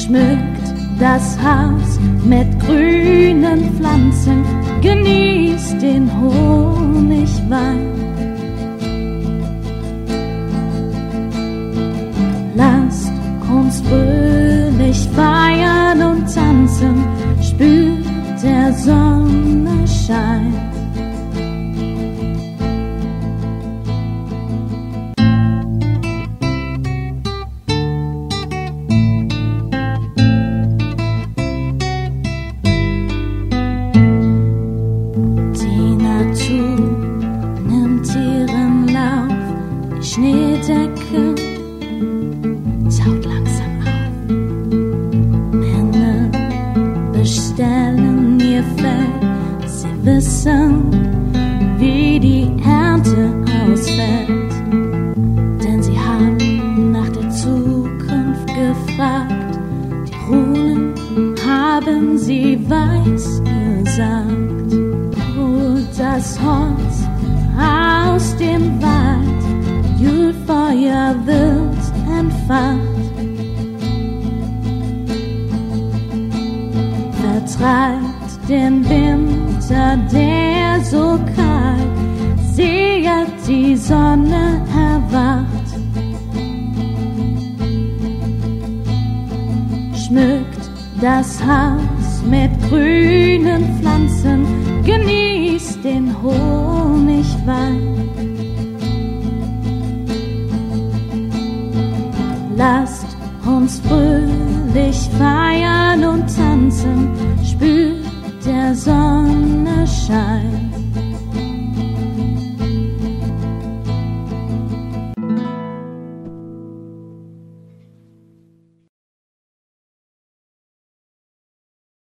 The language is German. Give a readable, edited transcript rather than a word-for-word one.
schmückt das Haus mit grünen Pflanzen, genießt den Honigwein. Lasst uns fröhlich feiern und tanzen, spürt der Sonne Schein. Die Natur nimmt ihren Lauf, die Schneedecke taut langsam auf. Männer bestellen ihr Feld, sie wissen, wie die Ernte ausfällt. Denn sie haben nach der Zukunft gefragt, die Runen haben sie weiß gesagt. Holt das Holz aus dem Wald, Julfeuer wird entfacht. Vertreibt den Winter, der so kalt, sehet die Sonne erwacht. Schmückt das Haus mit grünen Pflanzen, genießt den Honigwein. Lasst uns fröhlich feiern und tanzen, spürt der Sonne Schein.